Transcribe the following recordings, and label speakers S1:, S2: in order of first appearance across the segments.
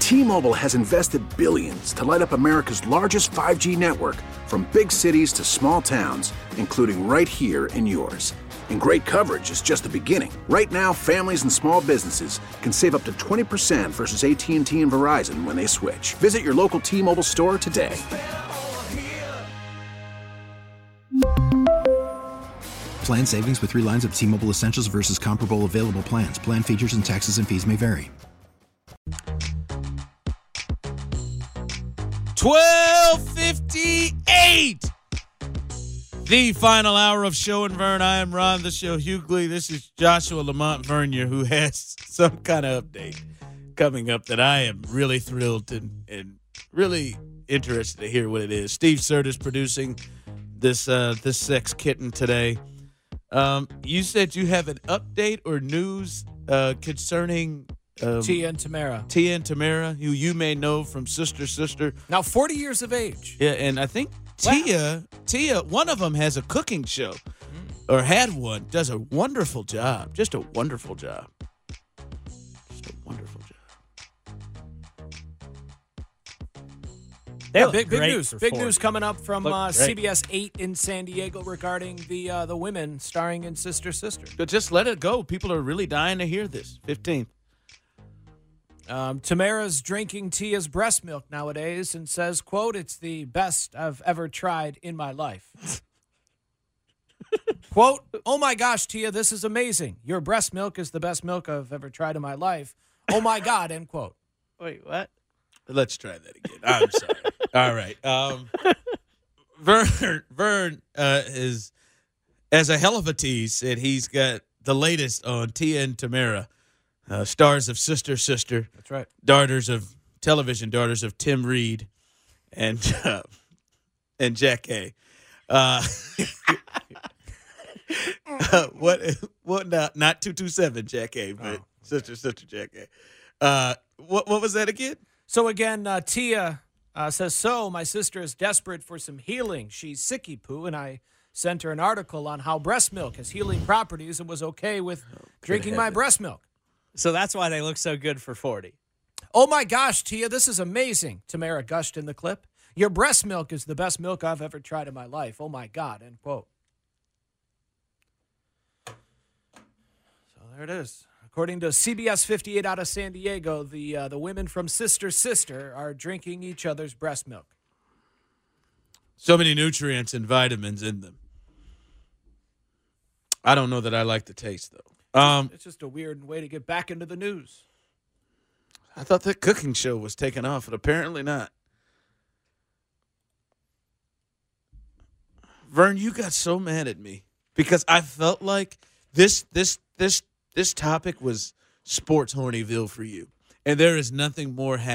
S1: T-Mobile has invested billions to light up America's largest 5G network, from big cities to small towns, including right here in yours. And great coverage is just the beginning. Right now, families and small businesses can save up to 20% versus AT&T and Verizon when they switch. Visit your local T-Mobile store today.
S2: Plan savings with 3 lines of T-Mobile Essentials versus comparable available plans. Plan features and taxes and fees may vary.
S3: 12:58. The final hour of Show and Vern. I am Ron, the show Hughley. This is Joshua Lamont Vernier, who has some kind of update coming up that I am really thrilled and really interested to hear what it is. Steve Serta's producing this sex kitten today. You said you have an update or news concerning
S4: Tia and Tamara.
S3: Tia and Tamara, who you may know from Sister Sister.
S4: Now 40 years of age.
S3: Yeah, and I think Tia, one of them has a cooking show, or had one, does a wonderful job. Just a wonderful job. Just a wonderful job.
S4: Big news. Big news coming up from CBS 8 in San Diego regarding the women starring in Sister Sister.
S3: But just let it go. People are really dying to hear this. 15th.
S4: Tamara's drinking Tia's breast milk nowadays and says, quote, "It's the best I've ever tried in my life." Quote, "Oh my gosh, Tia, this is amazing. Your breast milk is the best milk I've ever tried in my life. Oh my God," end quote.
S3: Wait, what? Let's try that again. I'm sorry. All right. Vern is, as a hell of a tease, said he's got the latest on Tia and Tamara. Stars of Sister Sister.
S4: That's right.
S3: Television daughters of Tim Reed and Jack Hay. What not 227 Jack Hay, but Sister Jack Hay. What was that again?
S4: So again, Tia says, "So my sister is desperate for some healing. She's sicky poo, and I sent her an article on how breast milk has healing properties and was okay with drinking my breast milk."
S5: So that's why they look so good for 40.
S4: "Oh my gosh, Tia, this is amazing," Tamara gushed in the clip. "Your breast milk is the best milk I've ever tried in my life. Oh my God," end quote. So there it is. According to CBS 58 out of San Diego, the women from Sister Sister are drinking each other's breast milk.
S3: So many nutrients and vitamins in them. I don't know that I like the taste, though.
S4: It's just a weird way to get back into the news.
S3: I thought that cooking show was taking off, but apparently not. Vern, you got so mad at me because I felt like this topic was sports hornyville for you. And there is nothing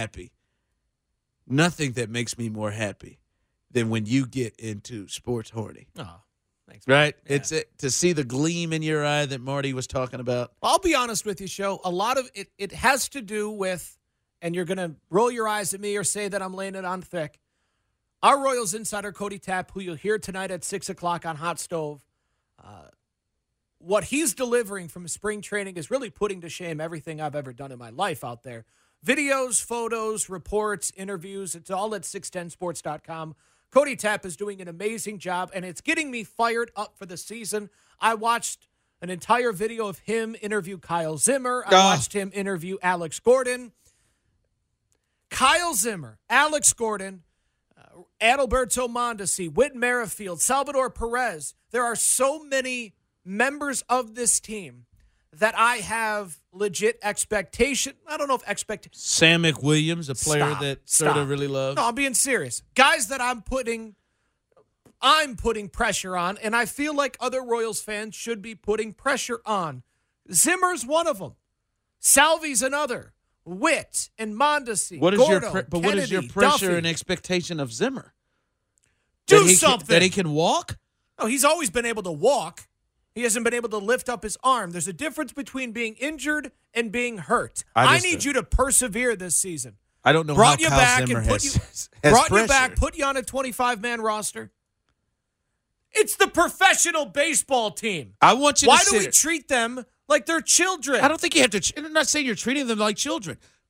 S3: that makes me more happy than when you get into sports horny.
S4: Oh, thanks.
S3: Right?
S4: Yeah.
S3: It's to see the gleam in your eye that Marty was talking about.
S4: I'll be honest with you, Show. A lot of it has to do with, and you're going to roll your eyes at me or say that I'm laying it on thick, our Royals insider, Cody Tapp, who you'll hear tonight at 6 o'clock on Hot Stove, what he's delivering from spring training is really putting to shame everything I've ever done in my life out there. Videos, photos, reports, interviews, it's all at 610sports.com. Cody Tapp is doing an amazing job, and it's getting me fired up for the season. I watched an entire video of him interview Kyle Zimmer. I watched him interview Alex Gordon. Kyle Zimmer, Alex Gordon, Adalberto Mondesi, Whit Merrifield, Salvador Perez. There are so many members of this team that I have legit expectation. I don't know if expectation.
S3: Sam McWilliams, a player that Serta really loves.
S4: No, I'm being serious. Guys that I'm putting pressure on, and I feel like other Royals fans should be putting pressure on. Zimmer's one of them. Salvi's another. Witt and Mondesi. What is your
S3: pressure
S4: Duffy.
S3: and expectation of Zimmer?
S4: Do something.
S3: That he can walk?
S4: No, he's always been able to walk. He hasn't been able to lift up his arm. There's a difference between being injured and being hurt. I need you to persevere this season.
S3: I don't know how Kyle Zimmer has
S4: brought
S3: pressure.
S4: you back, put you on a 25-man roster. It's the professional baseball team.
S3: I want you
S4: Why
S3: to
S4: do we treat them like they're children?
S3: I don't think you have to. I'm not saying you're treating them like children,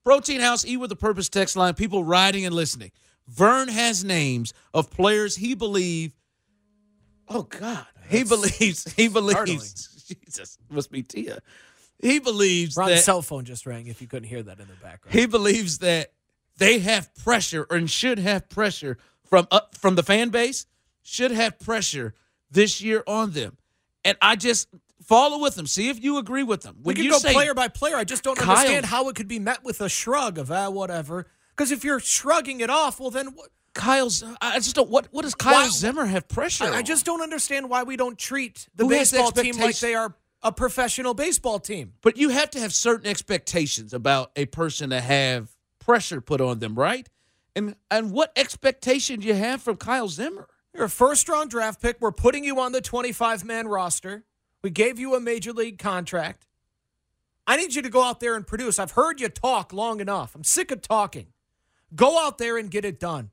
S3: Protein House, Eat with a Purpose text line, people writing and listening. Vern has names of players he believes. Oh, God. He believes. Jesus, must be Tia. He believes
S4: Ron's
S3: that.
S4: cell phone just rang if you couldn't hear that in the background.
S3: He believes that they have pressure and should have pressure from the fan base, should have pressure this year on them. And I just follow with them. See if you agree with them.
S4: We could go player by player. I just don't understand how it could be met with a shrug of whatever. Because if you're shrugging it off, well then what?
S3: I just don't. What does Kyle Zimmer have pressure on?
S4: I just don't understand why we don't treat the baseball team like they are a professional baseball team.
S3: But you have to have certain expectations about a person to have pressure put on them, right? And what expectation do you have from Kyle Zimmer?
S4: You're a first-round draft pick. We're putting you on the 25-man roster. We gave you a major league contract. I need you to go out there and produce. I've heard you talk long enough. I'm sick of talking. Go out there and get it done.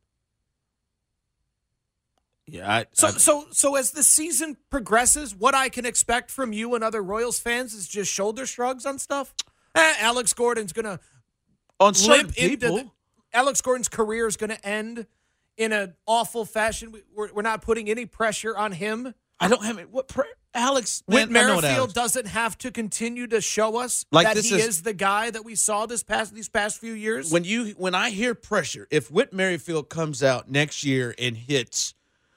S3: Yeah.
S4: So as the season progresses, what I can expect from you and other Royals fans is just shoulder shrugs on stuff. Alex Gordon's going to
S3: on certain people.
S4: Alex Gordon's career is going to end in an awful fashion. We're not putting any pressure on him.
S3: I don't have what Alex.
S4: Whit Merrifield doesn't have to continue to show us that he is the guy that we saw these past few years.
S3: When I hear pressure, if Whit Merrifield comes out next year and hits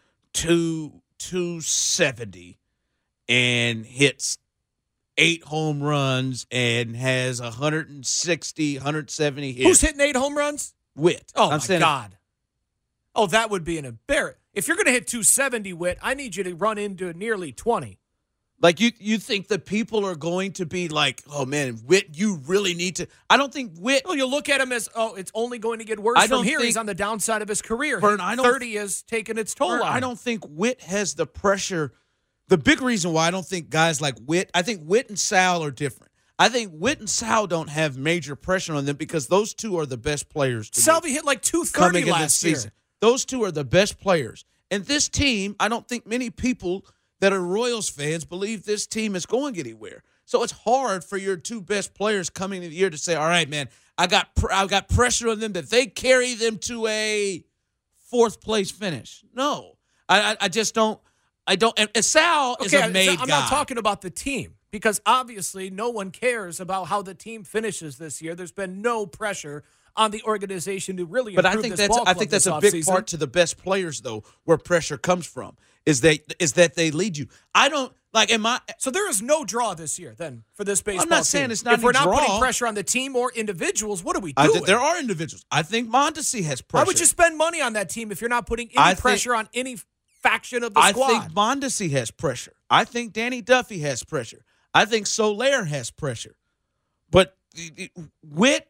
S3: 270 and hits 8 home runs and has 160, 170 hits.
S4: Who's hitting 8 home runs?
S3: Whit.
S4: Oh, my God. Oh, that would be an embarrassment. If you're going to hit 270, Whit, I need you to run into nearly 20.
S3: Like, you think that people are going to be like, oh, man, Whit, you really need to. I don't think Whit.
S4: Well, you look at him as, it's only going to get worse from here. He's on the downside of his career.
S3: Vern,
S4: 30 has taken its toll on him.
S3: I don't think Whit has the pressure. The big reason why I don't think guys like Whit, I think Whit and Sal are different. I think Whit and Sal don't have major pressure on them because those two are the best players.
S4: Salvi hit like 230 last
S3: season.
S4: Year.
S3: Those two are the best players. And this team, I don't think many people that are Royals fans believe this team is going anywhere. So it's hard for your two best players coming into the year to say, all right, man, I got pressure on them that they carry them to a 4th place finish. No, I just don't. I don't. And Sal is a made guy.
S4: I'm not talking about the team because obviously no one cares about how the team finishes this year. There's been no pressure on the organization to really improve this ball club.
S3: I think that's a big part to the best players, though, where pressure comes from, is that they lead you. I don't like. So there is no draw this year then for this baseball team. I'm not saying it's not. If we're not putting pressure on the team or individuals, what are we doing? There are individuals. I think Mondesi has pressure.
S4: Why would you spend money on that team if you're not putting any pressure on any faction of the squad?
S3: I think Mondesi has pressure. I think Danny Duffy has pressure. I think Soler has pressure. But Whit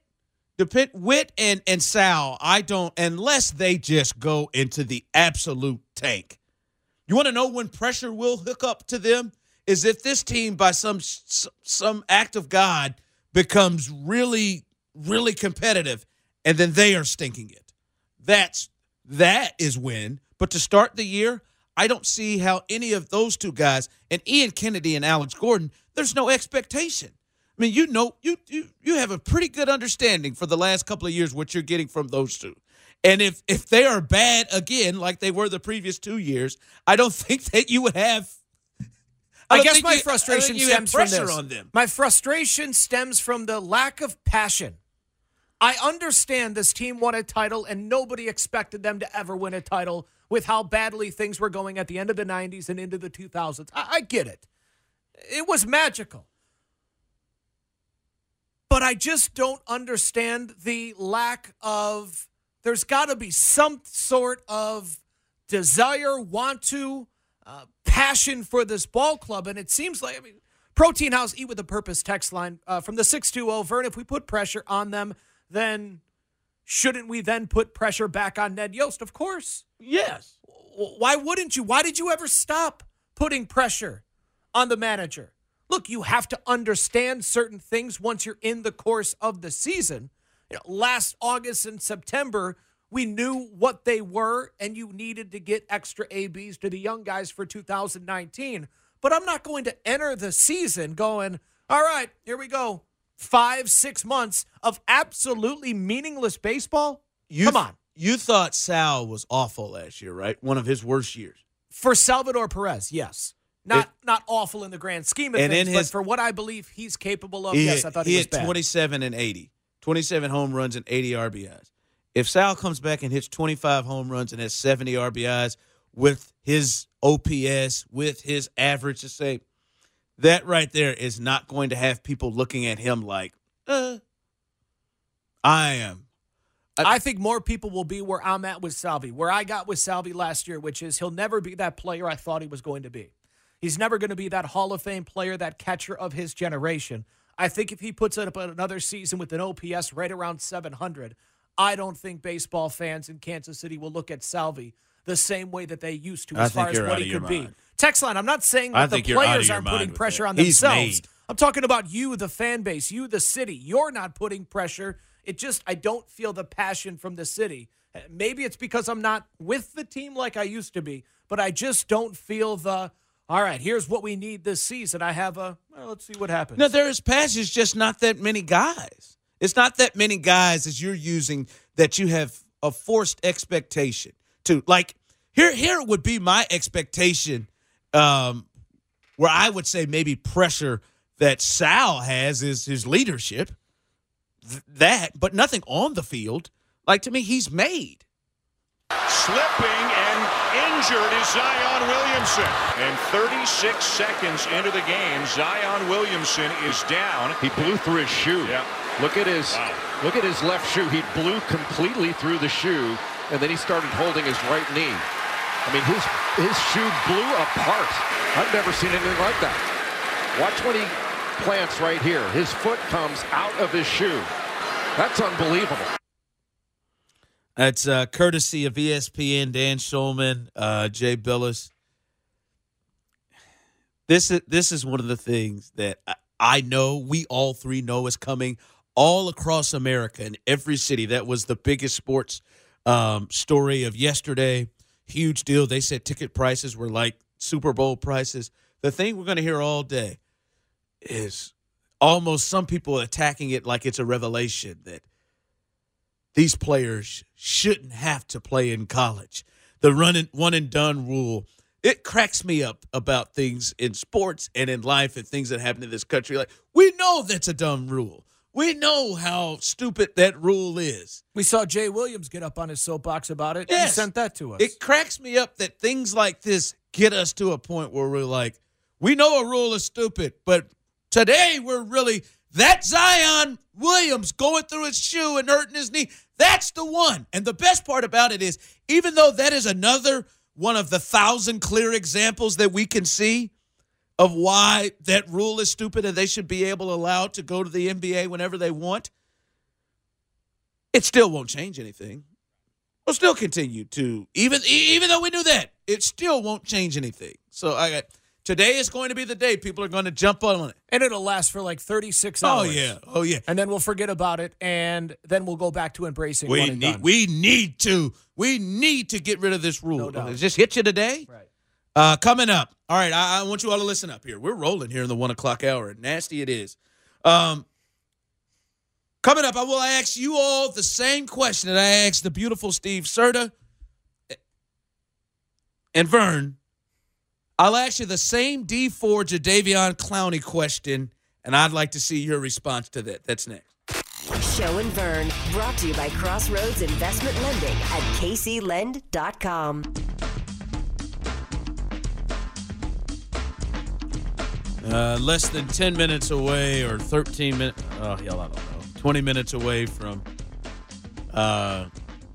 S3: and Sal, I don't, unless they just go into the absolute tank. You want to know when pressure will hook up to them? Is if this team, by some act of God, becomes really, really competitive, and then they are stinking it. That is when. But to start the year, I don't see how any of those two guys, and Ian Kennedy and Alex Gordon, there's no expectation. I mean, you have a pretty good understanding for the last couple of years what you're getting from those two. And if they are bad again, like they were the previous 2 years, I don't think that you would have.
S4: I guess my frustration stems from this. On them. My frustration stems from the lack of passion. I understand this team won a title, and nobody expected them to ever win a title with how badly things were going at the end of the 90s and into the 2000s. I get it. It was magical. But I just don't understand the lack of, there's got to be some sort of desire, passion for this ball club. And it seems like, Protein House, Eat with a Purpose text line from the 620. Vern, if we put pressure on them, then shouldn't we then put pressure back on Ned Yost? Of course.
S3: Yes.
S4: Why wouldn't you? Why did you ever stop putting pressure on the manager? Look, you have to understand certain things once you're in the course of the season. Last August and September, we knew what they were, and you needed to get extra ABs to the young guys for 2019. But I'm not going to enter the season going, all right, here we go. 5-6 months of absolutely meaningless baseball? Come on.
S3: You thought Sal was awful last year, right? One of his worst years.
S4: For Salvador Perez, yes. Not awful in the grand scheme of things, but for what I believe he's capable of, yes, I thought he was bad.
S3: He hit 27 and 80. 27 home runs and 80 RBIs. If Sal comes back and hits 25 home runs and has 70 RBIs with his OPS, with his average, to say, that right there is not going to have people looking at him like, I am.
S4: I think more people will be where I'm at with Salvi, where I got with Salvi last year, which is he'll never be that player I thought he was going to be. He's never going to be that Hall of Fame player, that catcher of his generation. I think if he puts up another season with an OPS right around 700, I don't think baseball fans in Kansas City will look at Salvi the same way that they used to as far as what he could be. Text line, I'm not saying that the players aren't putting pressure on themselves. I'm talking about you, the fan base, you, the city. You're not putting pressure. I don't feel the passion from the city. Maybe it's because I'm not with the team like I used to be, but I just don't feel all right, here's what we need this season. I have let's see what happens.
S3: No, there is passion. It's just not that many guys. It's not that many guys as you're using that you have a forced expectation to. Like, here would be my expectation where I would say maybe pressure that Sal has is his leadership. But nothing on the field. Like, to me, he's made.
S6: Slipping and injured is Zion Williamson. And 36 seconds into the game, Zion Williamson is down.
S7: He blew through his shoe.
S6: Yeah.
S7: Look at his left shoe. He blew completely through the shoe, and then he started holding his right knee. I mean, his shoe blew apart. I've never seen anything like that. Watch when he plants right here. His foot comes out of his shoe. That's unbelievable.
S3: That's courtesy of ESPN, Dan Schulman, Jay Billis. This is one of the things that I know we all three know is coming all across America in every city. That was the biggest sports story of yesterday. Huge deal. They said ticket prices were like Super Bowl prices. The thing we're going to hear all day is almost some people attacking it like it's a revelation that these players shouldn't have to play in college. The one and done rule, it cracks me up about things in sports and in life and things that happen in this country. Like, we know that's a dumb rule. We know how stupid that rule is.
S4: We saw Jay Williams get up on his soapbox about it.
S3: Yes.
S4: He sent that to us.
S3: It cracks me up that things like this get us to a point where we're like, we know a rule is stupid, but today we're really, that Zion Williams going through his shoe and hurting his knee, that's the one. And the best part about it is, even though that is another one of the 1,000 clear examples that we can see of why that rule is stupid and they should be allowed to go to the NBA whenever they want, it still won't change anything. We'll still continue to, even though we knew that, it still won't change anything. So today is going to be the day people are going to jump on it.
S4: And it'll last for like 36 hours.
S3: Oh, yeah.
S4: And then we'll forget about it, and then we'll go back to embracing one and done.
S3: We need to get rid of this rule.
S4: No doubt.
S3: Does this hit you today?
S4: Right.
S3: Coming up. All right, I want you all to listen up here. We're rolling here in the 1 o'clock hour. Nasty it is. Coming up, I will ask you all the same question that I asked the beautiful Steve Serta and Vern. I'll ask you the same D4 Jadeveon Clowney question, and I'd like to see your response to that. That's next.
S8: Show and Vern, brought to you by Crossroads Investment Lending at kclend.com.
S3: Less than 10 minutes away, or 13 minutes. Oh, hell, I don't know. 20 minutes away from the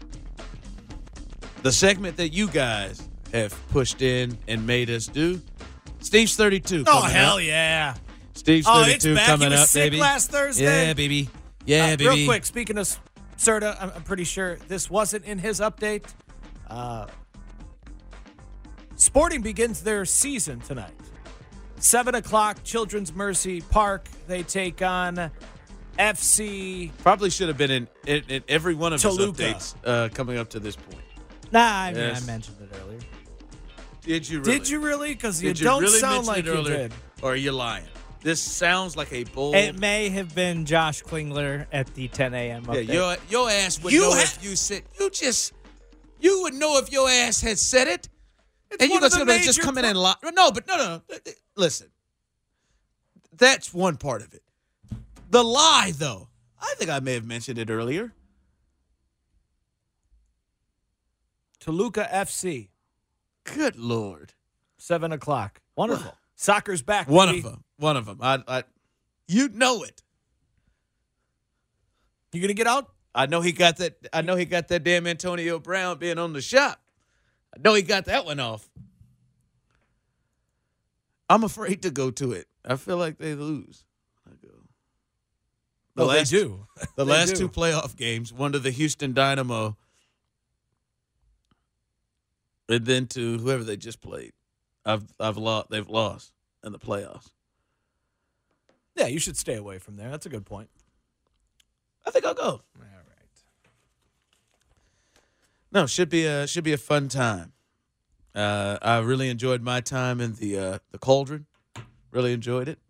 S3: segment that you guys have pushed in and made us do. Steve's 32.
S4: Oh, hell yeah.
S3: Steve's 32
S4: it's back.
S3: coming
S4: He was
S3: up,
S4: sick
S3: baby.
S4: last Thursday.
S3: Yeah, baby. Yeah, baby.
S4: Real quick, speaking of Serta, I'm pretty sure this wasn't in his update. Sporting begins their season tonight. 7 o'clock, Children's Mercy Park. They take on FC.
S3: Probably should have been in every one of
S4: Toluca.
S3: his updates coming up to this point.
S5: Nah, I mean,
S3: Yes.
S5: I mentioned it earlier.
S3: Did you really?
S4: Did you really? Because you
S3: Did you
S4: don't
S3: really
S4: sound
S3: mention
S4: like
S3: it
S4: you
S3: earlier,
S4: did.
S3: or are you lying? This sounds like a bull.
S5: It may have been Josh Klingler at the 10 a.m. update.
S3: Yeah, your ass would know if you said you would know if your ass had said it. And you gonna just come in and lie. No. Listen. That's one part of it. The lie, though. I think I may have mentioned it earlier.
S4: Toluca FC.
S3: Good Lord.
S4: 7 o'clock. Wonderful. Soccer's back.
S3: One
S4: baby.
S3: of them. One of them. You know it.
S4: You gonna get out?
S3: I know he got that. I know he got that damn Antonio Brown being on the shop. I know he got that one off. I'm afraid to go to it. I feel like they lose. I go.
S4: They do.
S3: The last two playoff games, one to the Houston Dynamo, and then to whoever they just played. They've lost in the playoffs.
S4: Yeah, you should stay away from there. That's a good point.
S3: I think I'll go.
S4: All right.
S3: No, should be a fun time. I really enjoyed my time in the Cauldron. Really enjoyed it.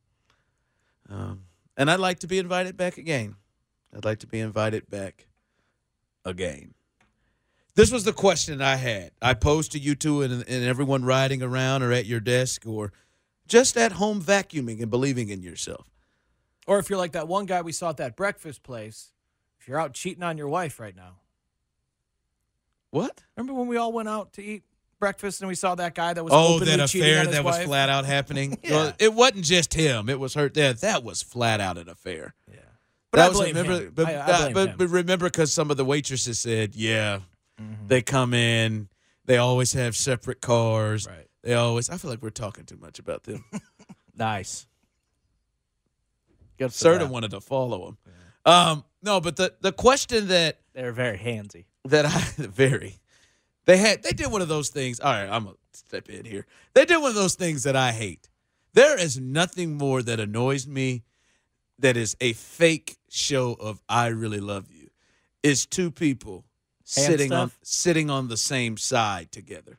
S3: And I'd like to be invited back again. This was the question I had. I posed to you two and everyone riding around or at your desk or just at home vacuuming and believing in yourself.
S4: Or if you're like that one guy we saw at that breakfast place, if you're out cheating on your wife right now.
S3: What?
S4: Remember when we all went out to eat breakfast and we saw that guy that was openly
S3: that
S4: cheating
S3: affair
S4: on his
S3: that
S4: wife?
S3: was flat out happening?
S4: Yeah.
S3: Well, it wasn't just him. It was her. That was flat out an affair.
S4: Yeah. But
S3: that
S4: I
S3: was,
S4: blame
S3: remember,
S4: him.
S3: But,
S4: I blame him.
S3: But remember, because some of the waitresses said, they come in, they always have separate cars.
S4: Right.
S3: They always. I feel like we're talking too much about them.
S5: Nice. Good for
S3: Serta
S5: them.
S3: wanted to follow him. Yeah. No, but the question that
S5: They're very handsy.
S3: They did one of those things. All right, I'm gonna step in here. They did one of those things that I hate. There is nothing more that annoys me that is a fake show of I really love you. Is two people sitting on the same side together.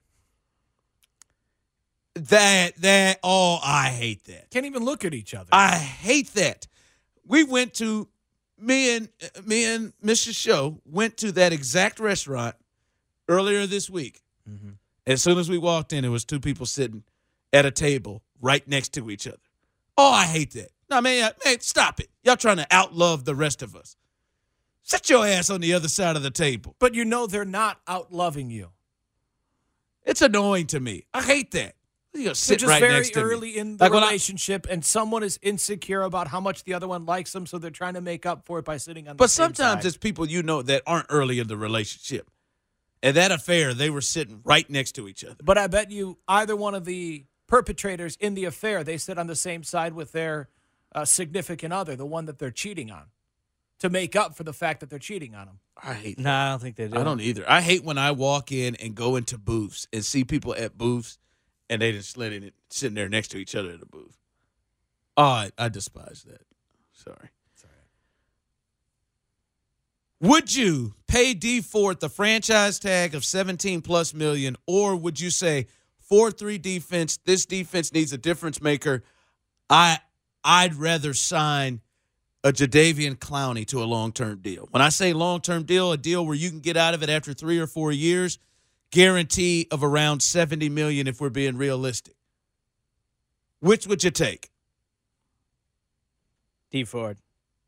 S3: I hate that.
S4: Can't even look at each other.
S3: I hate that. We went to me and Mr. Show went to that exact restaurant earlier this week. Mm-hmm. As soon as we walked in, it was two people sitting at a table right next to each other. Oh, I hate that. No, man, stop it. Y'all trying to outlove the rest of us. Sit your ass on the other side of the table.
S4: But you know they're not outloving you.
S3: It's annoying to me. I hate that. You're just
S4: right
S3: very
S4: next to
S3: early
S4: me. In the relationship, and someone is insecure about how much the other one likes them, so they're trying to make up for it by sitting on the same side. But
S3: sometimes it's people you know that aren't early in the relationship. And that affair, they were sitting right next to each other.
S4: But I bet you either one of the perpetrators in the affair, they sit on the same side with their significant other, the one that they're cheating on, to make up for the fact that they're cheating on them.
S3: I hate that.
S5: No, I don't think they do.
S3: I don't either. I hate when I walk in and go into booths and see people at booths and they just sitting there next to each other at a booth. Oh, I despise that. Sorry. Would you pay D Ford the franchise tag of $17+ million, or would you say 4-3 defense? This defense needs a difference maker. I'd rather sign a Jadeveon Clowney to a long-term deal. When I say long-term deal, a deal where you can get out of it after 3 or 4 years, guarantee of around $70 million if we're being realistic. Which would you take?
S5: D Ford.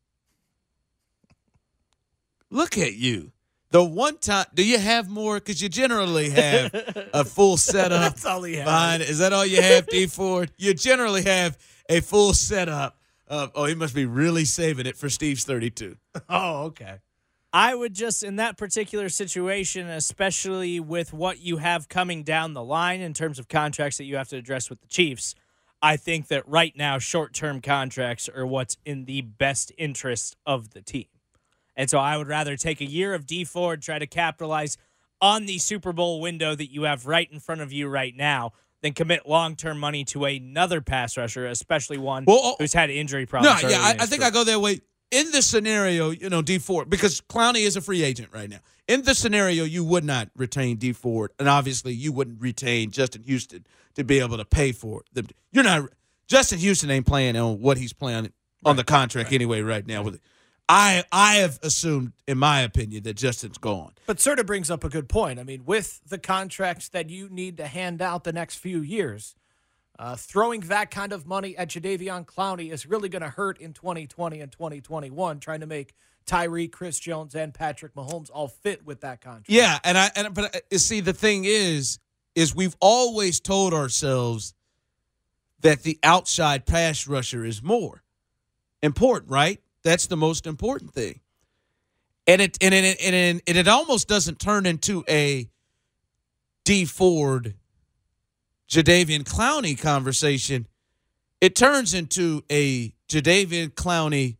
S3: Look at you. The one time, do you have more? Because you generally have a full setup.
S4: That's all he has.
S3: Behind. Is that all you have, D Ford? You generally have a full setup. He must be really saving it for Steve's 32.
S4: Oh, okay.
S5: I would just, in that particular situation, especially with what you have coming down the line in terms of contracts that you have to address with the Chiefs, I think that right now short-term contracts are what's in the best interest of the team. And so I would rather take a year of D Ford, try to capitalize on the Super Bowl window that you have right in front of you right now, than commit long-term money to another pass rusher, especially one who's had injury problems.
S3: No, yeah, I think I go that way. In this scenario, D Ford, because Clowney is a free agent right now. In this scenario, you would not retain D Ford, and obviously you wouldn't retain Justin Houston to be able to pay for them. Justin Houston ain't playing on what he's playing on the contract anyway right now. With I have assumed, in my opinion, that Justin's gone.
S4: But Serta brings up a good point. I mean, with the contracts that you need to hand out the next few years, throwing that kind of money at Jadeveon Clowney is really going to hurt in 2020 and 2021, trying to make Tyreek, Chris Jones, and Patrick Mahomes all fit with that contract.
S3: Yeah, but see, the thing is we've always told ourselves that the outside pass rusher is more important, right? That's the most important thing. And it almost doesn't turn into a D Ford, Jadeveon Clowney conversation. It turns into a Jadeveon Clowney,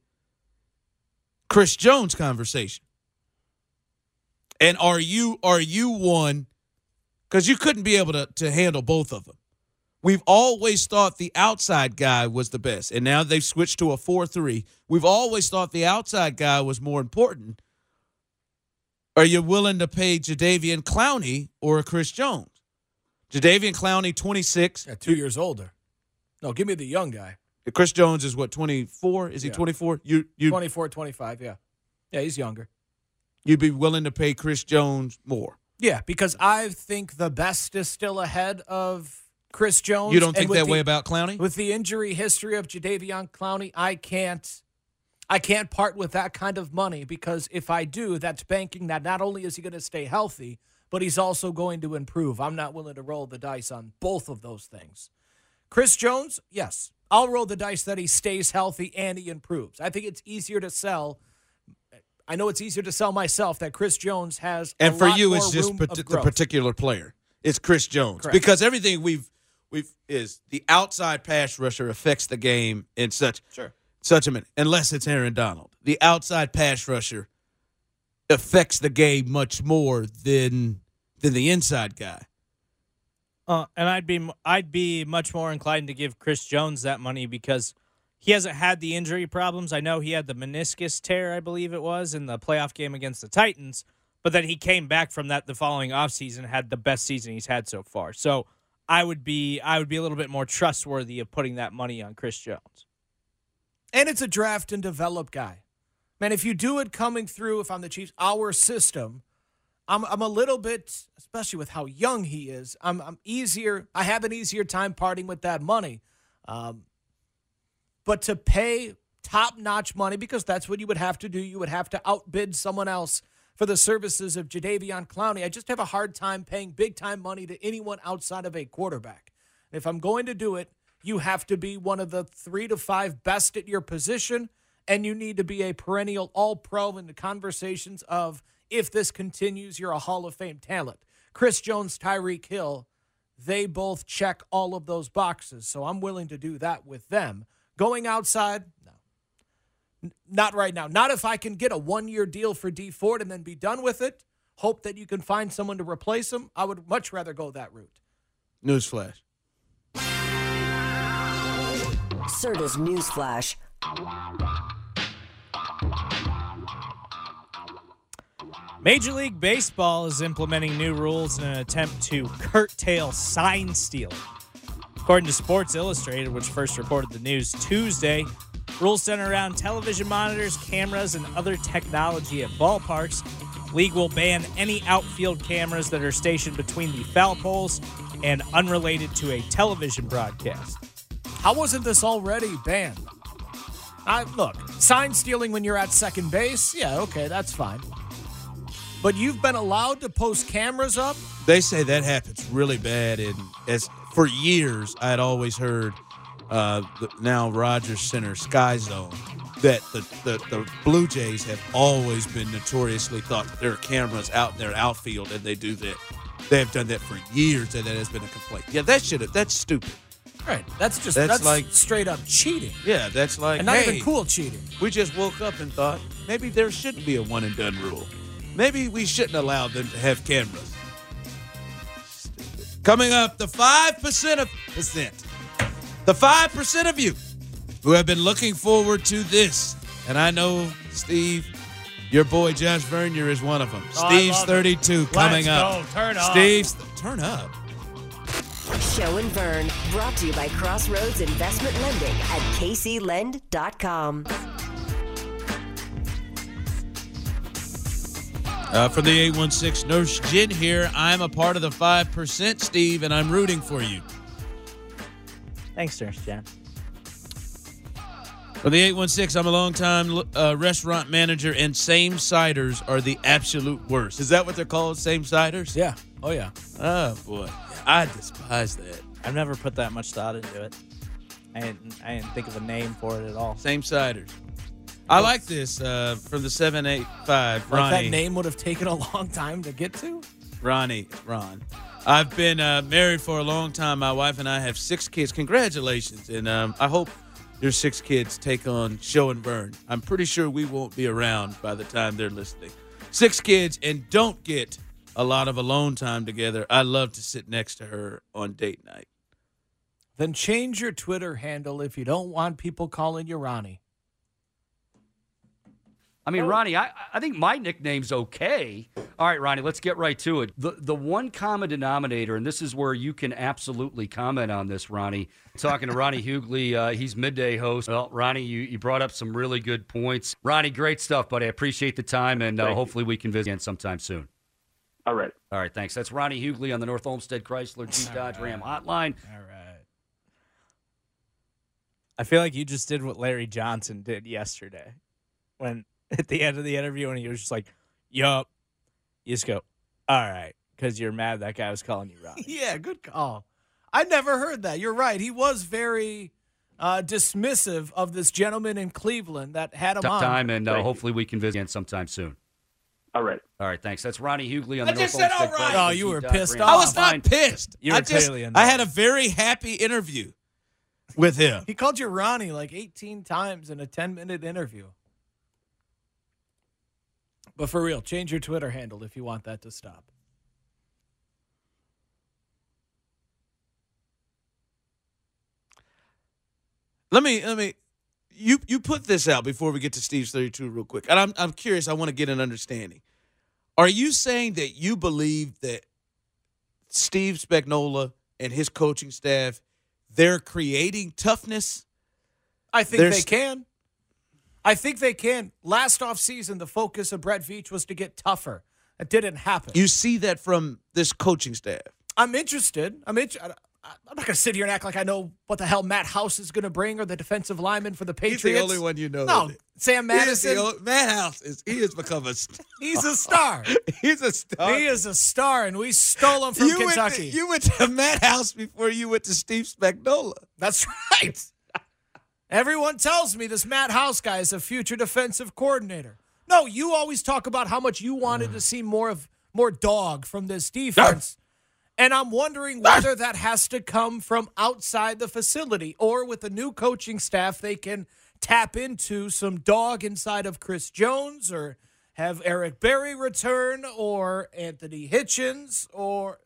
S3: Chris Jones conversation. And are you one? Because you couldn't be able to handle both of them. We've always thought the outside guy was the best, and now they've switched to a 4-3. We've always thought the outside guy was more important. Are you willing to pay Jadeveon Clowney or Chris Jones? Jadeveon Clowney, 26.
S4: Yeah, 2 years older. No, give me the young guy.
S3: Chris Jones is what, 24? Is he 24? You
S4: 24, 25, yeah. Yeah, he's younger.
S3: You'd be willing to pay Chris Jones more?
S4: Yeah, because I think the best is still ahead of Chris Jones.
S3: You don't think that way about Clowney?
S4: With the injury history of Jadeveon Clowney, I can't part with that kind of money, because if I do, that's banking that not only is he going to stay healthy, but he's also going to improve. I'm not willing to roll the dice on both of those things. Chris Jones, yes, I'll roll the dice that he stays healthy and he improves. I think it's easier to sell. I know it's easier to sell myself that Chris Jones has
S3: and
S4: a
S3: for
S4: lot
S3: you,
S4: more
S3: it's just
S4: room of
S3: the
S4: growth.
S3: particular player. It's Chris Jones.
S4: Correct.
S3: Because everything we've is the outside pass rusher affects the game in such a minute, unless it's Aaron Donald. The outside pass rusher affects the game much more than the inside guy.
S5: And I'd be much more inclined to give Chris Jones that money because he hasn't had the injury problems. I know he had the meniscus tear, I believe it was, in the playoff game against the Titans, but then he came back from that the following offseason and had the best season he's had so far. So I would be a little bit more trustworthy of putting that money on Chris Jones.
S4: And it's a draft and develop guy. Man, if you do it coming through, if I'm the Chiefs, our system, I'm a little bit, especially with how young he is, I have an easier time parting with that money. But to pay top-notch money, because that's what you would have to do, you would have to outbid someone else for the services of Jadeveon Clowney. I just have a hard time paying big-time money to anyone outside of a quarterback. If I'm going to do it, you have to be one of the 3 to 5 best at your position, and you need to be a perennial all-pro in the conversations of, if this continues, you're a Hall of Fame talent. Chris Jones, Tyreek Hill, they both check all of those boxes, so I'm willing to do that with them. Going outside, no. Not right now. Not if I can get a 1-year deal for D Ford and then be done with it. Hope that you can find someone to replace him. I would much rather go that route.
S3: Newsflash.
S8: Serta's Newsflash.
S5: Major League Baseball is implementing new rules in an attempt to curtail sign stealing. According to Sports Illustrated, which first reported the news Tuesday, rules center around television monitors, cameras, and other technology at ballparks. League will ban any outfield cameras that are stationed between the foul poles and unrelated to a television broadcast.
S4: How wasn't this already banned? Look, sign stealing when you're at second base, yeah, okay, that's fine. But you've been allowed to post cameras up?
S3: They say that happens really bad, and as for years I had always heard now Rogers Center Sky Zone that the Blue Jays have always been notoriously thought that there are cameras out in their outfield, and they do that. They have done that for years, and that has been a complaint. Yeah, that's stupid.
S4: Right. That's like straight up cheating.
S3: Yeah, that's like,
S4: and not
S3: hey,
S4: even cool cheating.
S3: We just woke up and thought maybe there shouldn't be a one and done rule. Maybe we shouldn't allow them to have cameras. Stupid. Coming up, the 5% of you who have been looking forward to this, and I know, Steve, your boy Josh Vernier is one of them. Steve's 32 coming up.
S4: Go. Turn up.
S3: Steve's turn up.
S8: Show and Vern, brought to you by Crossroads Investment Lending at kclend.com.
S3: For the 816 Nurse Jen here. I'm a part of the 5%, Steve, and I'm rooting for you.
S5: Thanks, Nurse Jen.
S3: For the 816, I'm a longtime restaurant manager, and same ciders are the absolute worst. Is that what they're called, same ciders?
S4: Yeah. Oh, yeah.
S3: Oh, boy. I despise that.
S5: I've never put that much thought into it. I didn't think of a name for it at all.
S3: Same ciders. I like this from the 785.
S4: Like
S3: Ronnie.
S4: that name would have taken a long time to get to?
S3: Ron. I've been married for a long time. My wife and I have 6 kids. Congratulations. And I hope your 6 kids take on Show and Vern. I'm pretty sure we won't be around by the time they're listening. 6 kids, and don't get a lot of alone time together. I love to sit next to her on date night.
S4: Then change your Twitter handle if you don't want people calling you Ronnie.
S9: I mean, Ronnie, I think my nickname's okay. All right, Ronnie, let's get right to it. The one common denominator, and this is where you can absolutely comment on this, Ronnie. Talking to Ronnie Hughley, he's midday host. Well, Ronnie, you brought up some really good points. Ronnie, great stuff, buddy. I appreciate the time, and hopefully we can visit again sometime soon.
S10: All right.
S9: All right, thanks. That's Ronnie Hughley on the North Olmsted Chrysler Jeep Dodge Ram hotline.
S4: All right.
S5: I feel like you just did what Larry Johnson did yesterday when at the end of the interview when he was just like, yup. You just go, all right, because you're mad that guy was calling you Ronnie.
S4: Yeah, good call. I never heard that. You're right. He was very dismissive of this gentleman in Cleveland that had him on.
S9: Time, and hopefully we can visit again sometime soon.
S10: All right.
S9: All right, thanks. That's Ronnie Hughley on the
S3: I
S9: North
S3: just said
S9: Olmsted
S3: all right.
S9: Chrysler
S4: Oh, you
S9: Jeep
S4: were
S9: Dodge
S4: pissed
S9: Ram
S4: off.
S3: I was
S9: hotline.
S3: not pissed.
S5: You were clearly annoyed.
S3: I had a very happy interview with him.
S4: He called you Ronnie like 18 times in a 10-minute interview. But for real, change your Twitter handle if you want that to stop.
S3: Let me. You put this out before we get to Steve's 32 real quick, and I'm curious. I want to get an understanding. Are you saying that you believe that Steve Spagnuolo and his coaching staff, they're creating toughness?
S4: I think they can. I think they can. Last offseason, the focus of Brett Veach was to get tougher. It didn't happen.
S3: You see that from this coaching staff.
S4: I'm interested. I'm not going to sit here and act like I know what the hell Matt House is going to bring or the defensive lineman for the Patriots.
S3: He's the only one you know.
S4: No, Sam Madison.
S3: Matt House he has become a star.
S4: He's a star.
S3: He's a star.
S4: He is a star, and we stole him from Kentucky.
S3: You went to Matt House before you went to Steve Spagnuolo.
S4: That's right. Everyone tells me this Matt House guy is a future defensive coordinator. No, you always talk about how much you wanted to see more dog from this defense. And I'm wondering whether that has to come from outside the facility or with the new coaching staff, they can tap into some dog inside of Chris Jones or have Eric Berry return or Anthony Hitchens or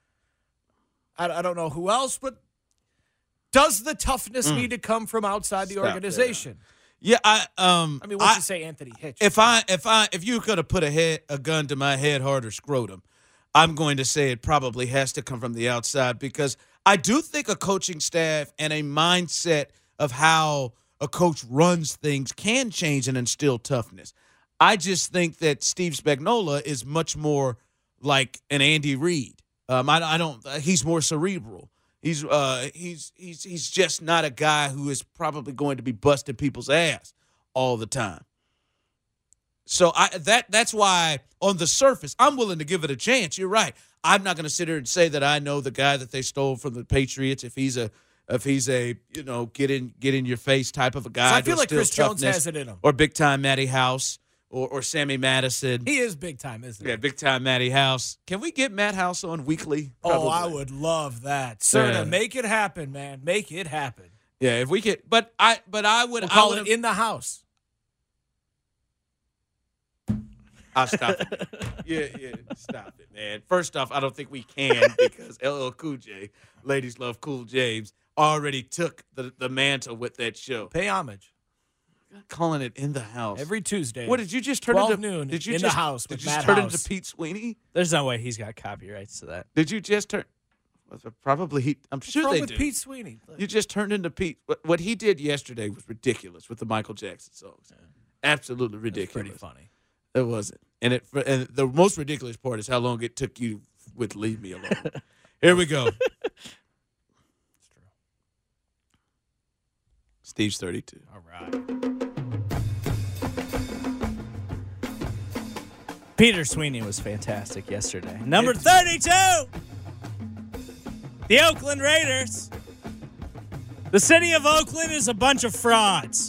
S4: I don't know who else, but does the toughness need to come from outside the organization?
S3: Yeah,
S4: I mean, once you say Anthony Hitchens.
S3: If you could have put a gun to my head, heart, or scrotum, I'm going to say it probably has to come from the outside because I do think a coaching staff and a mindset of how a coach runs things can change and instill toughness. I just think that Steve Spagnuolo is much more like an Andy Reid. I don't. He's more cerebral. He's just not a guy who is probably going to be busting people's ass all the time. So that's why on the surface I'm willing to give it a chance. You're right. I'm not going to sit here and say that I know the guy that they stole from the Patriots if he's a get in your face type of a guy.
S4: So I feel like Chris Jones has it in him.
S3: Or big time Matty House or Sammy Madison.
S4: He is big time, isn't he?
S3: Yeah, big time Matty House. Can we get Matt House on weekly? Probably.
S4: Oh, I would love that. Sir, make it happen, man. Make it happen.
S3: Yeah, if we could, but I would
S4: we'll call it in the house.
S3: I'll stop it. Yeah, stop it, man. First off, I don't think we can because LL Cool J, Ladies Love Cool James, already took the mantle with that show.
S4: Pay homage.
S3: Calling it in the house
S4: every Tuesday.
S3: What did you just turn
S4: 12
S3: into?
S4: noon
S3: Did you
S4: in
S3: just,
S4: the house
S3: did
S4: with
S3: you
S4: Matt
S3: turn
S4: House.
S3: into Pete Sweeney?
S5: There's no way he's got copyrights to that.
S3: Did you just turn? Probably I'm sure
S4: What's
S3: they
S4: wrong with
S3: do.
S4: Pete Sweeney?
S3: You just turned into Pete. What he did yesterday was ridiculous with the Michael Jackson songs. Absolutely ridiculous.
S4: Pretty funny.
S3: It wasn't. And the most ridiculous part is how long it took you with Leave Me Alone. Here we go. It's true. Steve's 32.
S4: All right.
S5: Peter Sweeney was fantastic yesterday. Number 32, the Oakland Raiders. The city of Oakland is a bunch of frauds.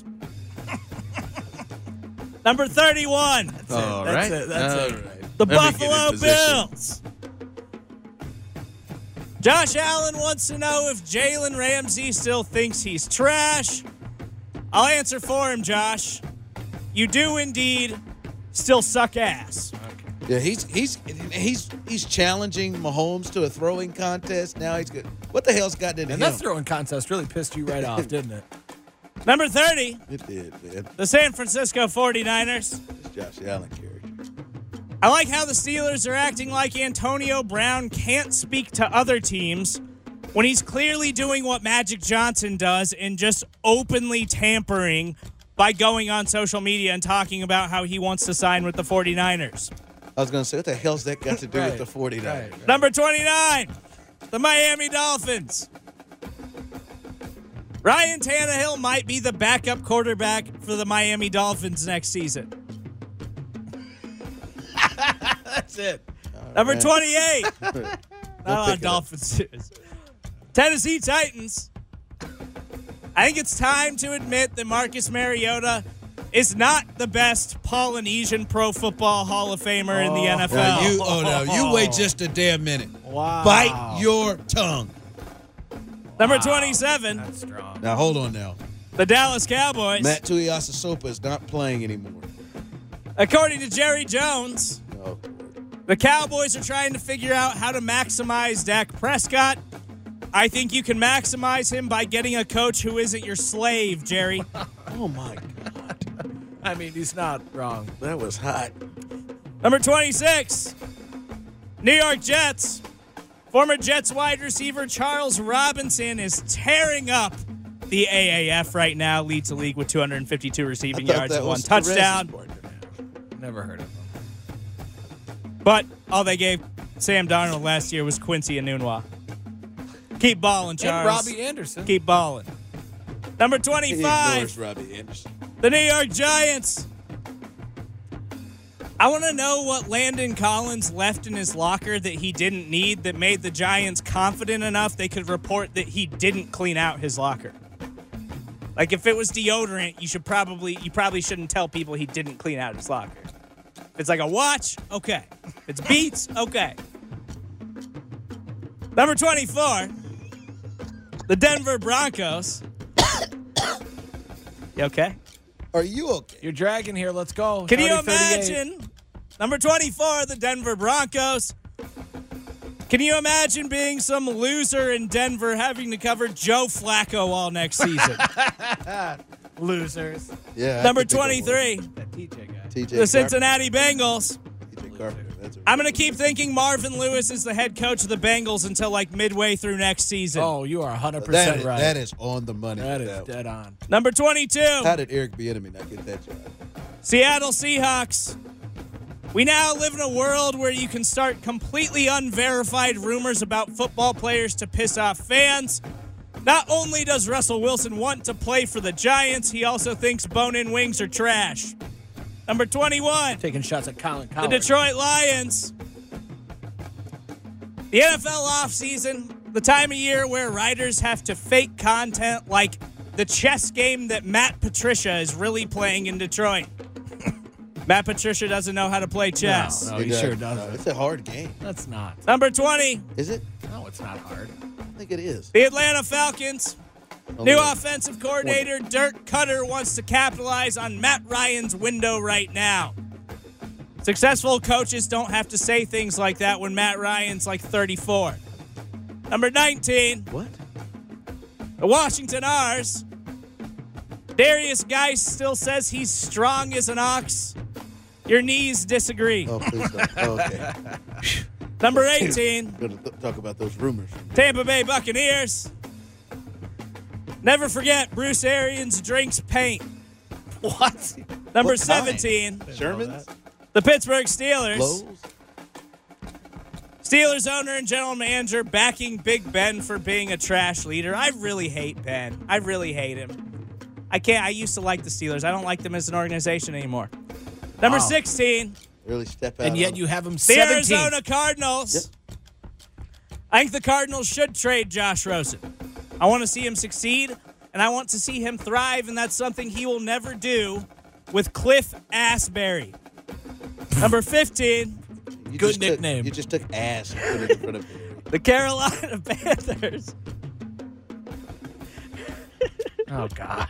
S5: Number 31,
S3: All right.
S4: That's it.
S5: the
S3: Let me get in
S5: Buffalo
S3: position.
S5: Bills. Josh Allen wants to know if Jalen Ramsey still thinks he's trash. I'll answer for him, Josh. You do indeed still suck ass.
S3: Yeah, he's challenging Mahomes to a throwing contest. Now he's good. What the hell's gotten into
S4: And
S3: him?
S4: that throwing contest really pissed you right off, didn't it?
S5: Number 30,
S3: It did, man.
S5: the San Francisco 49ers.
S3: It's Josh Allen character.
S5: I like how the Steelers are acting like Antonio Brown can't speak to other teams when he's clearly doing what Magic Johnson does and just openly tampering by going on social media and talking about how he wants to sign with the 49ers.
S3: I was going to say, what the hell's that got to do with the 49ers?
S4: Right.
S5: Number 29, the Miami Dolphins. Ryan Tannehill might be the backup quarterback for the Miami Dolphins next season.
S3: That's it.
S5: Number 28. Not a
S3: We'll
S5: lot
S3: pick
S5: of
S3: it up.
S5: Dolphins. Tennessee Titans. I think it's time to admit that Marcus Mariota is not the best Polynesian Pro Football Hall of Famer in the NFL.
S3: You wait just a damn minute.
S4: Wow.
S3: Bite your tongue.
S5: Number 27,
S4: That's strong.
S3: Now, hold on now.
S5: the Dallas Cowboys.
S3: Matt Tuiasosopo is not playing anymore.
S5: According to Jerry Jones,
S3: No.
S5: the Cowboys are trying to figure out how to maximize Dak Prescott. I think you can maximize him by getting a coach who isn't your slave, Jerry.
S3: Oh, my God.
S4: I mean, he's not wrong.
S3: That was hot.
S5: Number 26, New York Jets. Former Jets wide receiver Charles Robinson is tearing up the AAF right now. Leads the league with 252 receiving yards and one touchdown.
S4: Never heard of him.
S5: But all they gave Sam Darnold last year was Quincy Enunwa. Keep balling, Charles.
S4: And Robbie Anderson.
S5: Keep balling. Number
S3: He
S5: 25,
S3: ignores Robbie Anderson.
S5: the New York Giants. I want to know what Landon Collins left in his locker that he didn't need that made the Giants confident enough they could report that he didn't clean out his locker. Like if it was deodorant, you probably shouldn't tell people he didn't clean out his locker. If it's like a watch, okay. If it's Beats, okay. Number 24, the Denver Broncos. You okay?
S3: Are you okay?
S4: You're dragging here. Let's go.
S5: Can you
S4: 38.
S5: imagine? Number 24, the Denver Broncos. Can you imagine being some loser in Denver having to cover Joe Flacco all next season?
S4: Losers.
S3: Yeah.
S5: Number 23,
S4: That TJ guy.
S3: TJ
S5: the Cincinnati Bengals.
S3: TJ Carpenter. That's
S5: I'm going to keep thinking Marvin Lewis is the head coach of the Bengals until like midway through next season.
S4: Oh, you are 100% right.
S3: That is on the money.
S4: That
S3: with
S4: is
S3: one.
S4: dead on.
S5: Number 22,
S3: How did Eric Bieniemy not get that job?
S5: Seattle Seahawks. We now live in a world where you can start completely unverified rumors about football players to piss off fans. Not only does Russell Wilson want to play for the Giants, he also thinks bone-in wings are trash. Number 21,
S4: Taking shots at Colin
S5: the
S4: Cowherd.
S5: Detroit Lions. The NFL offseason, the time of year where writers have to fake content like the chess game that Matt Patricia is really playing in Detroit. Matt Patricia doesn't know how to play chess.
S4: No, he sure doesn't.
S3: It's a hard game.
S4: That's not.
S5: Number 20,
S3: Is it?
S4: No, it's not hard.
S3: I think it is.
S5: the Atlanta Falcons.
S3: Oh,
S5: New
S3: yeah.
S5: offensive coordinator Dirk Cutter wants to capitalize on Matt Ryan's window right now. Successful coaches don't have to say things like that when Matt Ryan's like 34. Number 19,
S3: What?
S5: the Washington R's. Darius Geis still says he's strong as an ox. Your knees disagree.
S3: Oh, please don't. Oh, okay.
S5: Number 18,
S3: We're going to talk about those rumors.
S5: Tampa Bay Buccaneers. Never forget Bruce Arians drinks paint.
S4: What?
S5: Number
S3: What kind?
S5: 17,
S3: Sherman's?
S5: the Pittsburgh Steelers.
S3: Lowe's?
S5: Steelers owner and general manager backing Big Ben for being a trash leader. I really hate Ben. I really hate him. I used to like the Steelers. I don't like them as an organization anymore. Number 16,
S3: Really step out.
S4: And yet
S3: on
S4: you have him
S5: the
S4: 17.
S5: Arizona Cardinals. I think the Cardinals should trade Josh Rosen. I want to see him succeed, and I want to see him thrive, and that's something he will never do with Cliff Asbury. Number 15,
S3: You
S4: Good
S3: just took-
S4: nickname.
S3: you just took ass and put it in front of me.
S5: the Carolina Panthers.
S4: Oh, God.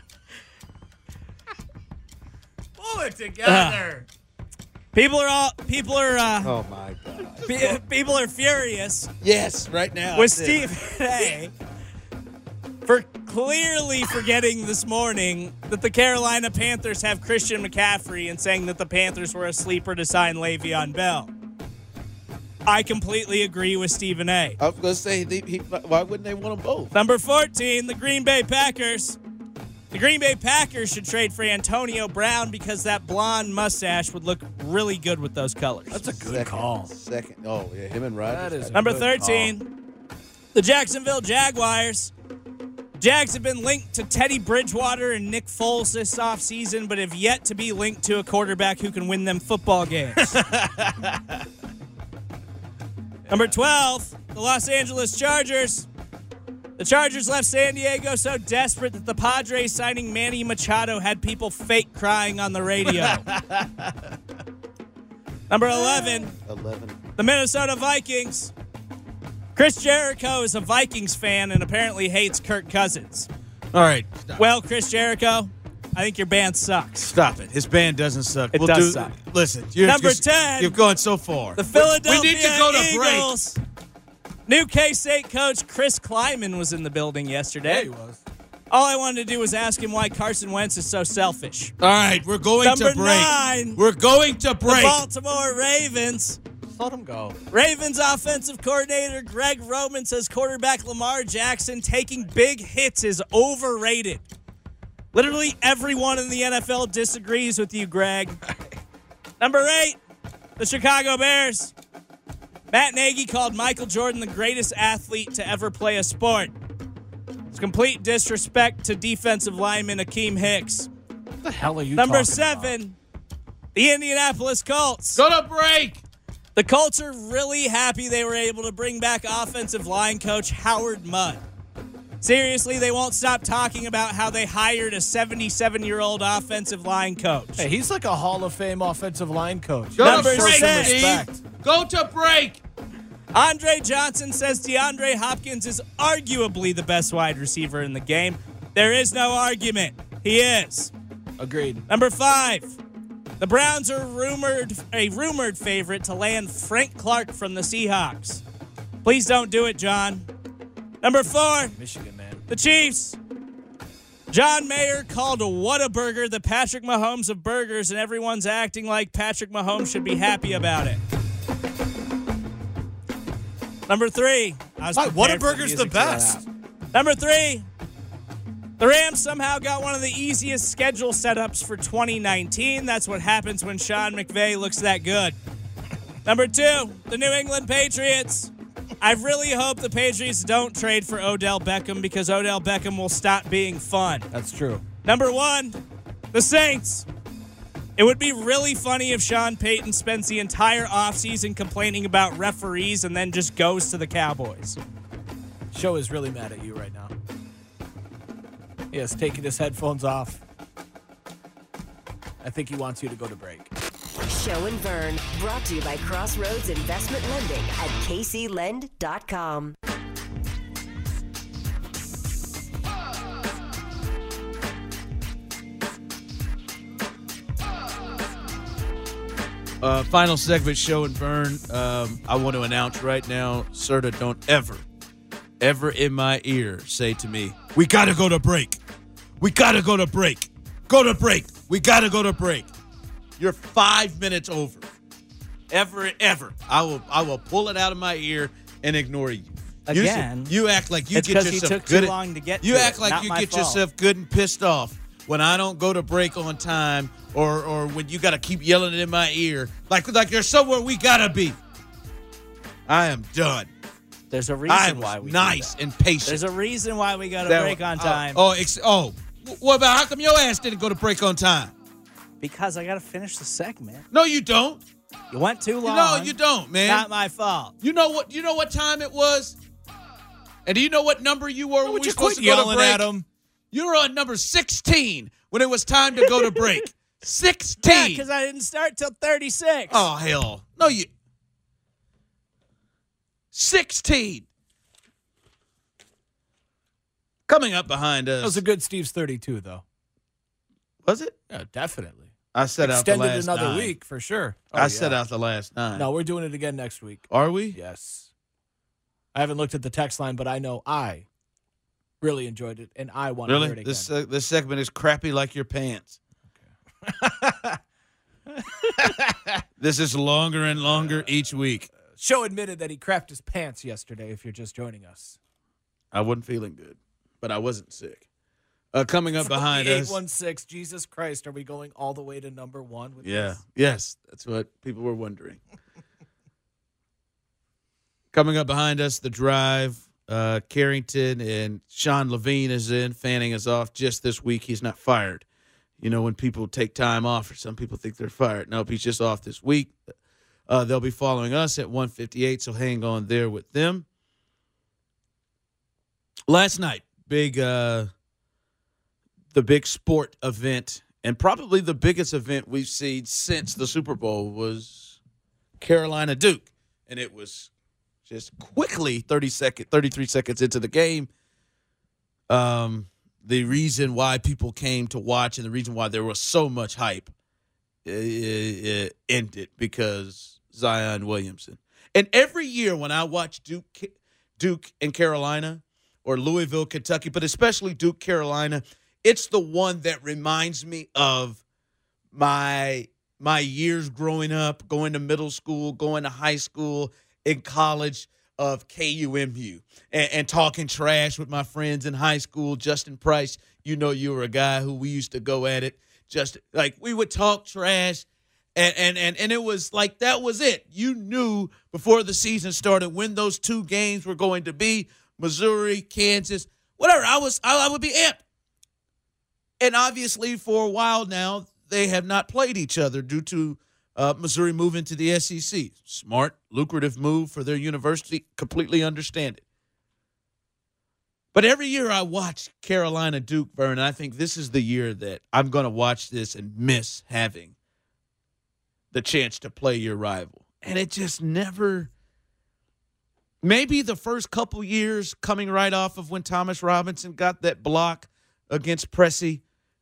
S4: Pull it together.
S5: People are
S3: Oh, my God.
S5: people are furious
S3: Yes, right now.
S5: with
S3: that's it.
S5: Stephen A. for clearly forgetting this morning that the Carolina Panthers have Christian McCaffrey and saying that the Panthers were a sleeper to sign Le'Veon Bell. I completely agree with Stephen A.
S3: I was going to say, why wouldn't they want them both?
S5: Number 14, the Green Bay Packers. The Green Bay Packers should trade for Antonio Brown because that blonde mustache would look really good with those colors.
S4: That's a good call.
S3: Second. Oh, yeah, him and Rodgers.
S4: That is
S5: Number
S4: good
S5: 13, the Jacksonville Jaguars. Jags have been linked to Teddy Bridgewater and Nick Foles this offseason, but have yet to be linked to a quarterback who can win them football games. Number 12, the Los Angeles Chargers. The Chargers left San Diego so desperate that the Padres signing Manny Machado had people fake crying on the radio. Number 11,
S3: 11.
S5: the Minnesota Vikings. Chris Jericho is a Vikings fan and apparently hates Kirk Cousins.
S3: All right. Stop.
S5: Well, Chris Jericho, I think your band sucks.
S3: Stop it. His band doesn't suck.
S5: It does suck.
S3: Listen. You're
S5: Number
S3: just,
S5: 10.
S3: You've gone so far.
S5: The Philadelphia
S3: We need to go to break.
S5: Eagles. New K-State coach Chris Kleiman was in the building yesterday.
S4: Yeah, he was.
S5: All I wanted to do was ask him why Carson Wentz is so selfish.
S3: All right. We're going
S5: Number
S3: to break.
S5: 9.
S3: We're going to
S5: The
S3: break.
S5: Baltimore Ravens.
S4: Let him go.
S5: Ravens offensive coordinator Greg Roman says quarterback Lamar Jackson taking big hits is overrated. Literally everyone in the NFL disagrees with you, Greg. Number 8, the Chicago Bears. Matt Nagy called Michael Jordan the greatest athlete to ever play a sport. It's complete disrespect to defensive lineman Akeem Hicks.
S4: What the hell are you
S5: Number
S4: talking
S5: 7, the Indianapolis Colts.
S3: Go to break.
S5: The Colts are really happy they were able to bring back offensive line coach Howard Mudd. Seriously, they won't stop talking about how they hired a 77-year-old offensive line coach.
S4: Hey, he's like a Hall of Fame offensive line coach.
S3: Go
S5: Number
S3: to break,
S5: 6.
S3: Steve. Go to break.
S5: Andre Johnson says DeAndre Hopkins is arguably the best wide receiver in the game. There is no argument. He is.
S4: Agreed.
S5: Number 5. The Browns are a rumored favorite to land Frank Clark from the Seahawks. Please don't do it, John. Number 4.
S4: Michigan, man.
S5: The Chiefs. John Mayer called a Whataburger the Patrick Mahomes of burgers, and everyone's acting like Patrick Mahomes should be happy about it. Number 3.
S4: Whataburger's the best.
S5: Number 3. The Rams somehow got one of the easiest schedule setups for 2019. That's what happens when Sean McVay looks that good. Number 2. The New England Patriots. I really hope the Patriots don't trade for Odell Beckham because Odell Beckham will stop being fun.
S4: That's true.
S5: Number 1. The Saints. It would be really funny if Sean Payton spends the entire offseason complaining about referees and then just goes to the Cowboys.
S4: Show is really mad at you right now. He has taken his headphones off. I think he wants you to go to break.
S8: Show and Vern, brought to you by Crossroads Investment Lending at kclend.com.
S3: Final segment, Show and Vern. I want to announce right now, Serta, don't ever in my ear say to me, we got to go to break. We got to go to break. Go to break. We got to go to break. You're 5 minutes over. ever. I will pull it out of my ear and ignore you.
S5: Again,
S3: you act like you
S5: it's
S3: get
S5: because
S3: yourself
S5: he took
S3: good
S5: too
S3: at-
S5: long to get.
S3: You
S5: to
S3: act
S5: it.
S3: like
S5: Not
S3: you
S5: my
S3: get
S5: fault.
S3: yourself good and pissed off when I don't go to break on time, or when you got to keep yelling it in my ear, like you're somewhere we gotta be. I am done.
S5: There's a reason
S3: I
S5: why
S3: was
S5: we
S3: nice
S5: do that.
S3: and patient.
S5: There's a reason why we got to
S3: There-
S5: break on time.
S3: What about how come your ass didn't go to break on time?
S5: Because I got to finish the segment.
S3: No, you don't.
S5: You went too long.
S3: No, you don't, man.
S5: Not my fault.
S3: You know what time it was? And do you know what number you were when
S4: Would
S3: we
S4: you
S3: were supposed
S4: quit
S3: to go to
S4: yelling
S3: break?
S4: at him?
S3: You were on number 16 when it was time to go to break. 16.
S5: Yeah, because I didn't start till 36.
S3: Oh, hell. No, you. 16. Coming up behind us.
S4: That was a good Steve's 32, though.
S3: Was it?
S4: Yeah, definitely.
S3: I set out the
S4: Extended
S3: last
S4: another
S3: 9.
S4: week for sure.
S3: I set out the last 9.
S4: No, we're doing it again next week.
S3: Are we?
S4: Yes. I haven't looked at the text line, but I know I really enjoyed it, and I want to hear it
S3: Really?
S4: again.
S3: This segment is crappy like your pants. This is longer and longer each week.
S4: Show admitted that he crapped his pants yesterday, if you're just joining us.
S3: I wasn't feeling good, but I wasn't sick. Coming up behind us.
S4: 816, Jesus Christ, are we going all the way to number 1 with
S3: Yeah.
S4: this?
S3: Yes, that's what people were wondering. Coming up behind us, the drive. Carrington and Sean Levine is in, fanning us off just this week. He's not fired. You know, when people take time off, or some people think they're fired. Nope, he's just off this week. They'll be following us at 1:58, so hang on there with them. Last night, the big sport event, and probably the biggest event we've seen since the Super Bowl, was Carolina Duke. And it was just quickly 33 seconds into the game. The reason why people came to watch and the reason why there was so much hype ended because Zion Williamson. And every year when I watch Duke and Carolina, or Louisville, Kentucky, but especially Duke, Carolina, it's the one that reminds me of my years growing up, going to middle school, going to high school, in college, of KUMU, and talking trash with my friends in high school. Justin Price, you know, you were a guy who we used to go at it. Just like we would talk trash, and it was like that was it. You knew before the season started when those 2 games were going to be. Missouri, Kansas, whatever. I would be amped. And obviously, for a while now, they have not played each other due to Missouri moving to the SEC. Smart, lucrative move for their university. Completely understand it. But every year I watch Carolina Duke, Vern, I think this is the year that I'm going to watch this and miss having the chance to play your rival. And it just never... Maybe the first couple years coming right off of when Thomas Robinson got that block against Pressey,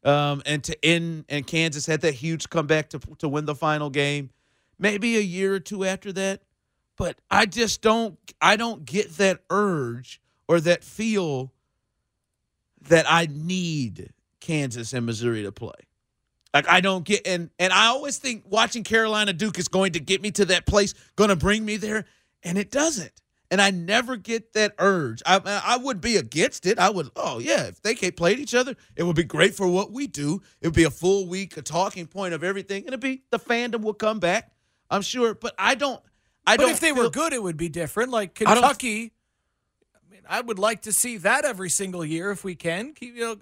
S3: and Kansas had that huge comeback to win the final game. Maybe a year or two after that, but I don't get that urge or that feel that I need Kansas and Missouri to play. Like I don't get, and I always think watching Carolina Duke is going to get me to that place, going to bring me there, and it doesn't. And I never get that urge. I would be against it. I would, if they played each other, it would be great for what we do. It would be a full week, a talking point of everything. And the fandom will come back, I'm sure. But But if
S4: they were good, it would be different. Like Kentucky, I would like to see that every single year if we can.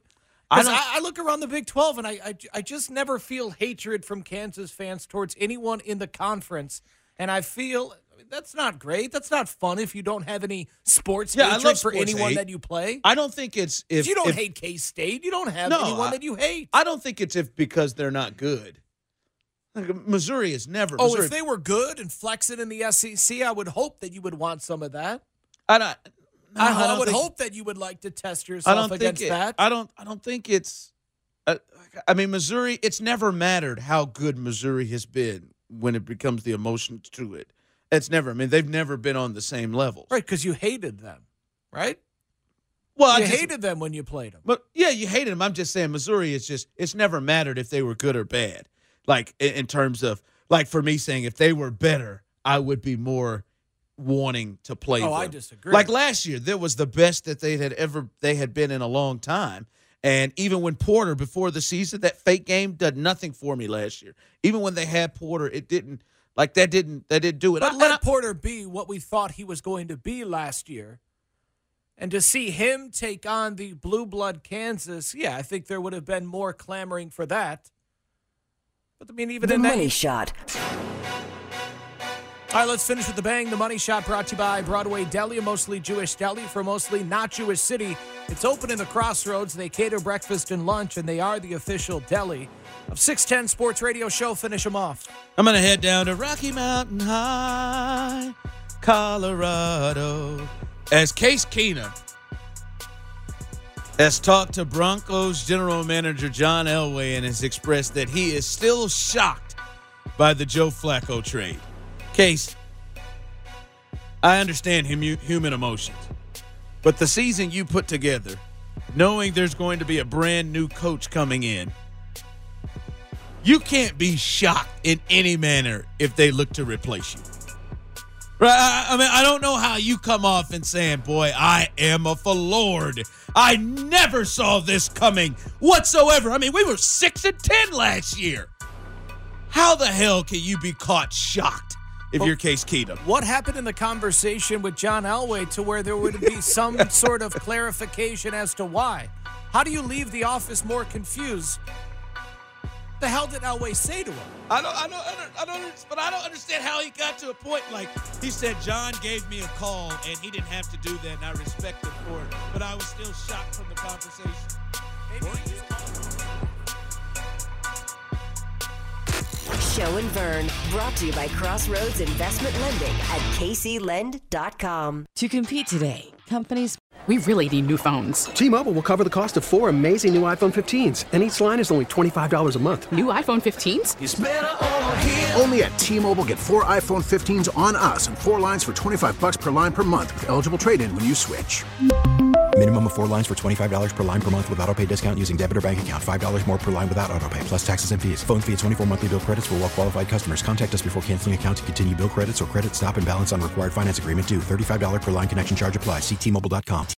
S4: I look around the Big 12, and I just never feel hatred from Kansas fans towards anyone in the conference. And I feel... That's not great. That's not fun if you don't have any sports hatred for anyone that you play.
S3: I don't think it's
S4: if you don't hate K-State, you don't have anyone that you hate.
S3: I don't think it's because they're not good. Like, Missouri is never.
S4: If they were good and flexing in the SEC, I would hope that you would want some of that.
S3: I
S4: would hope that you would like to test yourself against that.
S3: I don't think it's. Missouri. It's never mattered how good Missouri has been when it becomes the emotions to it. It's never. They've never been on the same level.
S4: Right, because you hated them, right?
S3: Well,
S4: you hated them when you played them.
S3: But yeah, you hated them. I'm just saying Missouri is it's never mattered if they were good or bad. Like in terms of like for me saying if they were better, I would be more wanting to play them.
S4: I disagree.
S3: Like last year, that was the best that they had been in a long time. And even when Porter, before the season, that fake game did nothing for me last year. Even when they had Porter, it didn't do it.
S4: But let Porter be what we thought he was going to be last year. And to see him take on the blue blood Kansas, yeah, I think there would have been more clamoring for that. But I mean, even
S8: the
S4: in that
S8: money shot.
S4: All right, let's finish with the bang. The Money Shot brought to you by Broadway Deli, a mostly Jewish deli for mostly not Jewish city. It's open in the Crossroads. They cater breakfast and lunch, and they are the official deli of 610 Sports Radio Show. Finish them off.
S3: I'm going to head down to Rocky Mountain High, Colorado, as Case Keenum has talked to Broncos general manager John Elway and has expressed that he is still shocked by the Joe Flacco trade. Case, I understand human emotions, but the season you put together, knowing there's going to be a brand new coach coming in, you can't be shocked in any manner if they look to replace you. Right? I mean, I don't know how you come off and saying, boy, I am a floored. I never saw this coming whatsoever. I mean, we were 6-10 last year. How the hell can you be caught shocked if you're Case Keenum?
S4: What happened in the conversation with John Elway to where there would be some sort of clarification as to why? How do you leave the office more confused? The hell did Elway say to him?
S3: I don't understand how he got to a point like he said John gave me a call and he didn't have to do that and I respect him for it, but I was still shocked from the conversation.
S8: Show and Vern, brought to you by Crossroads Investment Lending at kclend.com.
S11: To compete today, companies... We really need new phones.
S12: T-Mobile will cover the cost of 4 amazing new iPhone 15s, and each line is only $25 a month.
S11: New iPhone 15s?
S1: It's better over here. Only at T-Mobile, get 4 iPhone 15s on us and 4 lines for $25 per line per month with eligible trade-in when you switch.
S2: Minimum of 4 lines for $25 per line per month with autopay discount using debit or bank account. $5 more per line without autopay, plus taxes and fees. Phone fee at 24 monthly bill credits for well-qualified customers. Contact us before canceling account to continue bill credits or credit stop and balance on required finance agreement due. $35 per line connection charge applies. See T-Mobile.com.